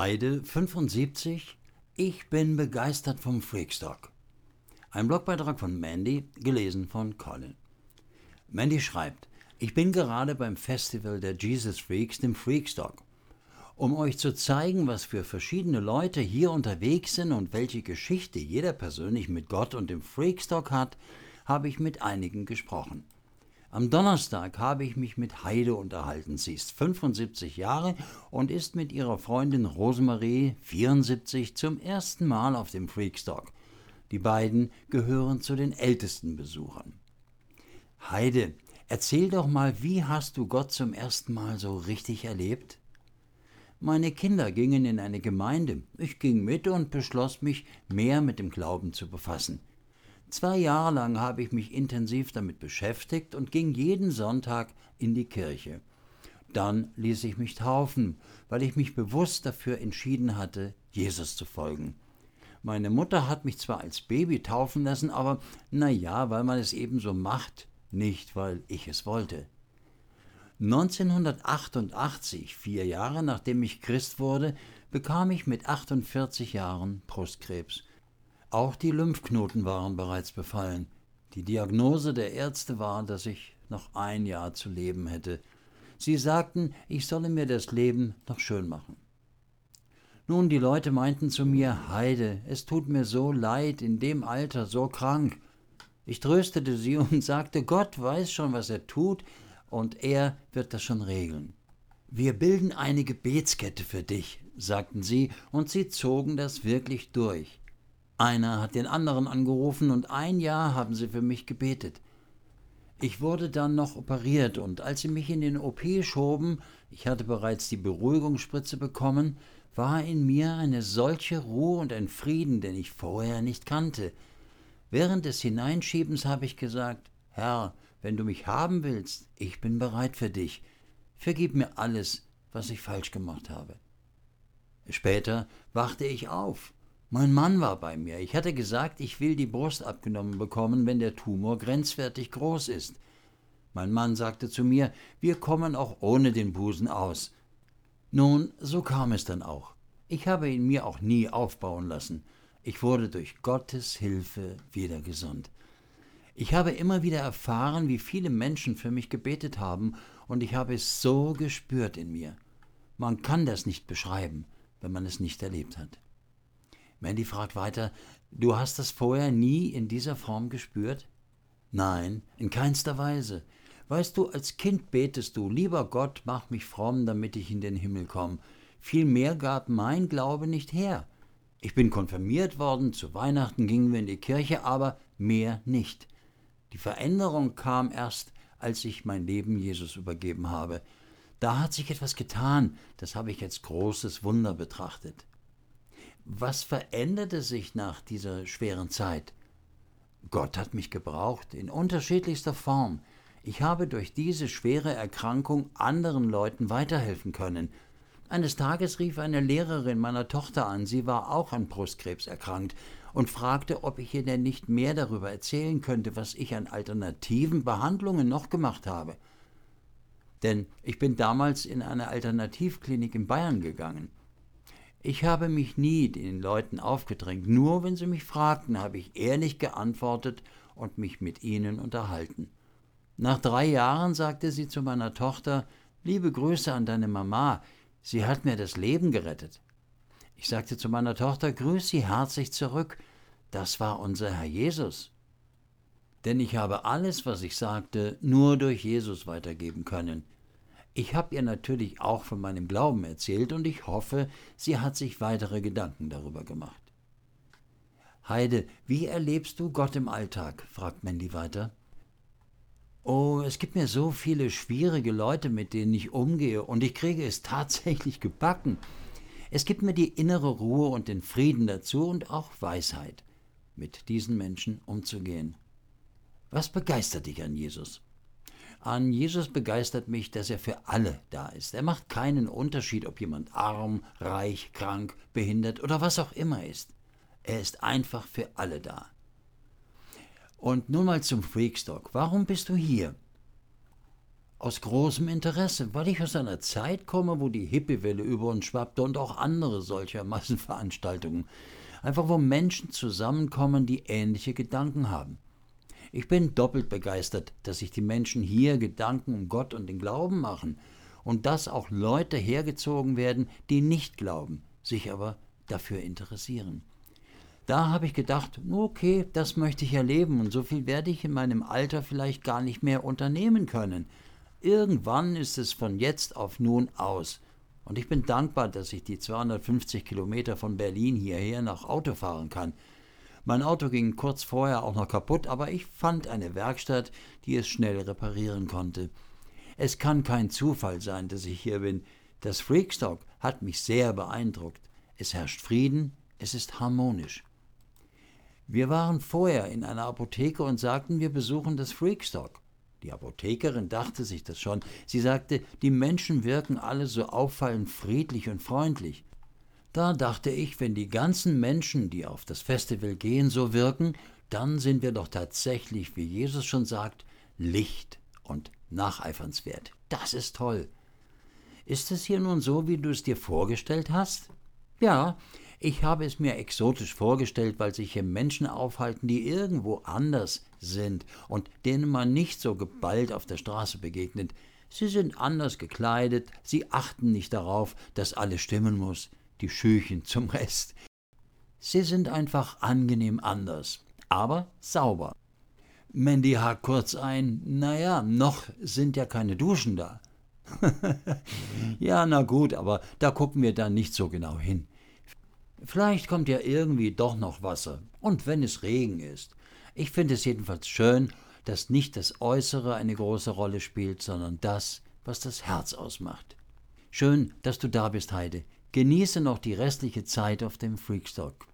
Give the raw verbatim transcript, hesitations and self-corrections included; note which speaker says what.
Speaker 1: Heide fünfundsiebzig. Ich bin begeistert vom Freakstock. Ein Blogbeitrag von Mandy, gelesen von Colin. Mandy schreibt: Ich bin gerade beim Festival der Jesus Freaks, dem Freakstock. Um euch zu zeigen, was für verschiedene Leute hier unterwegs sind und welche Geschichte jeder persönlich mit Gott und dem Freakstock hat, habe ich mit einigen gesprochen. Am Donnerstag habe ich mich mit Heide unterhalten. Sie ist fünfundsiebzig Jahre und ist mit ihrer Freundin Rosemarie, vierundsiebzig, zum ersten Mal auf dem Freakstock. Die beiden gehören zu den ältesten Besuchern. Heide, erzähl doch mal, wie hast du Gott zum ersten Mal so richtig erlebt? Meine Kinder gingen in eine Gemeinde. Ich ging mit und beschloss, mich mehr mit dem Glauben zu befassen. Zwei Jahre lang habe ich mich intensiv damit beschäftigt und ging jeden Sonntag in die Kirche. Dann ließ ich mich taufen, weil ich mich bewusst dafür entschieden hatte, Jesus zu folgen. Meine Mutter hat mich zwar als Baby taufen lassen, aber na ja, weil man es eben so macht, nicht weil ich es wollte. neunzehnhundertachtundachtzig, vier Jahre nachdem ich Christ wurde, bekam ich mit achtundvierzig Jahren Brustkrebs. Auch die Lymphknoten waren bereits befallen. Die Diagnose der Ärzte war, dass ich noch ein Jahr zu leben hätte. Sie sagten, ich solle mir das Leben noch schön machen. Nun, die Leute meinten zu mir: Heide, es tut mir so leid, in dem Alter so krank. Ich tröstete sie und sagte, Gott weiß schon, was er tut, und er wird das schon regeln. Wir bilden eine Gebetskette für dich, sagten sie, und sie zogen das wirklich durch. Einer hat den anderen angerufen und ein Jahr haben sie für mich gebetet. Ich wurde dann noch operiert und als sie mich in den O P schoben, ich hatte bereits die Beruhigungsspritze bekommen, war in mir eine solche Ruhe und ein Frieden, den ich vorher nicht kannte. Während des Hineinschiebens habe ich gesagt: Herr, wenn du mich haben willst, ich bin bereit für dich. Vergib mir alles, was ich falsch gemacht habe. Später wachte ich auf. Mein Mann war bei mir. Ich hatte gesagt, ich will die Brust abgenommen bekommen, wenn der Tumor grenzwertig groß ist. Mein Mann sagte zu mir, wir kommen auch ohne den Busen aus. Nun, so kam es dann auch. Ich habe ihn mir auch nie aufbauen lassen. Ich wurde durch Gottes Hilfe wieder gesund. Ich habe immer wieder erfahren, wie viele Menschen für mich gebetet haben, und ich habe es so gespürt in mir. Man kann das nicht beschreiben, wenn man es nicht erlebt hat. Mandy fragt weiter: Du hast das vorher nie in dieser Form gespürt? Nein, in keinster Weise. Weißt du, als Kind betest du: Lieber Gott, mach mich fromm, damit ich in den Himmel komme. Viel mehr gab mein Glaube nicht her. Ich bin konfirmiert worden, zu Weihnachten gingen wir in die Kirche, aber mehr nicht. Die Veränderung kam erst, als ich mein Leben Jesus übergeben habe. Da hat sich etwas getan, das habe ich als großes Wunder betrachtet. Was veränderte sich nach dieser schweren Zeit? Gott hat mich gebraucht, in unterschiedlichster Form. Ich habe durch diese schwere Erkrankung anderen Leuten weiterhelfen können. Eines Tages rief eine Lehrerin meiner Tochter an, sie war auch an Brustkrebs erkrankt, und fragte, ob ich ihr denn nicht mehr darüber erzählen könnte, was ich an alternativen Behandlungen noch gemacht habe. Denn ich bin damals in eine Alternativklinik in Bayern gegangen. Ich habe mich nie den Leuten aufgedrängt, nur wenn sie mich fragten, habe ich ehrlich geantwortet und mich mit ihnen unterhalten. Nach drei Jahren sagte sie zu meiner Tochter: Liebe Grüße an deine Mama, sie hat mir das Leben gerettet. Ich sagte zu meiner Tochter: Grüß sie herzlich zurück, das war unser Herr Jesus. Denn ich habe alles, was ich sagte, nur durch Jesus weitergeben können. Ich habe ihr natürlich auch von meinem Glauben erzählt und ich hoffe, sie hat sich weitere Gedanken darüber gemacht. Heide, wie erlebst du Gott im Alltag? Fragt Mandy weiter. Oh, es gibt mir so viele schwierige Leute, mit denen ich umgehe, und ich kriege es tatsächlich gebacken. Es gibt mir die innere Ruhe und den Frieden dazu und auch Weisheit, mit diesen Menschen umzugehen. Was begeistert dich an Jesus? An Jesus begeistert mich, dass er für alle da ist. Er macht keinen Unterschied, ob jemand arm, reich, krank, behindert oder was auch immer ist. Er ist einfach für alle da. Und nun mal zum Freakstock. Warum bist du hier? aus großem Interesse, weil ich aus einer Zeit komme, wo die Hippiewelle über uns schwappte und auch andere solcher Massenveranstaltungen. Einfach wo Menschen zusammenkommen, die ähnliche Gedanken haben. Ich bin doppelt begeistert, dass sich die Menschen hier Gedanken um Gott und den Glauben machen und dass auch Leute hergezogen werden, die nicht glauben, sich aber dafür interessieren. Da habe ich gedacht, okay, das möchte ich erleben und so viel werde ich in meinem Alter vielleicht gar nicht mehr unternehmen können. Irgendwann ist es von jetzt auf nun aus. Und ich bin dankbar, dass ich die zweihundertfünfzig Kilometer von Berlin hierher nach Auto fahren kann. Mein Auto ging kurz vorher auch noch kaputt, aber ich fand eine Werkstatt, die es schnell reparieren konnte. Es kann kein Zufall sein, dass ich hier bin. Das Freakstock hat mich sehr beeindruckt. Es herrscht Frieden, es ist harmonisch. Wir waren vorher in einer Apotheke und sagten, wir besuchen das Freakstock. Die Apothekerin dachte sich das schon. Sie sagte, die Menschen wirken alle so auffallend friedlich und freundlich. Da dachte ich, wenn die ganzen Menschen, die auf das Festival gehen, so wirken, dann sind wir doch tatsächlich, wie Jesus schon sagt, Licht und nacheifernswert. Das ist toll. Ist es hier nun so, wie du es dir vorgestellt hast? Ja, ich habe es mir exotisch vorgestellt, weil sich hier Menschen aufhalten, die irgendwo anders sind und denen man nicht so geballt auf der Straße begegnet. Sie sind anders gekleidet, sie achten nicht darauf, dass alles stimmen muss, die Schüchen zum Rest. Sie sind einfach angenehm anders, aber sauber. Mandy hakt kurz ein, naja, noch sind ja keine Duschen da. Ja, na gut, aber da gucken wir dann nicht so genau hin. Vielleicht kommt ja irgendwie doch noch Wasser, und wenn es Regen ist. Ich finde es jedenfalls schön, dass nicht das Äußere eine große Rolle spielt, sondern das, was das Herz ausmacht. Schön, dass du da bist, Heide. Genieße noch die restliche Zeit auf dem Freakstock.